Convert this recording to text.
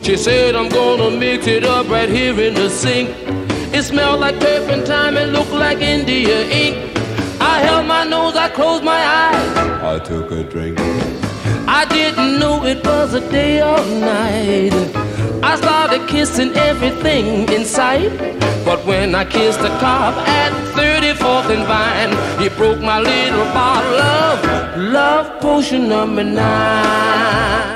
She said, I'm gonna mix it up right here in the sink. It smelled like turpentine and looked like India ink. I held my nose, I closed my eyes. I took a drink. I didn't know it was a day or night. I started kissing everything in sight. But when I kissed the cop at 34th and Vine, he broke my little bottle of love potion number 9.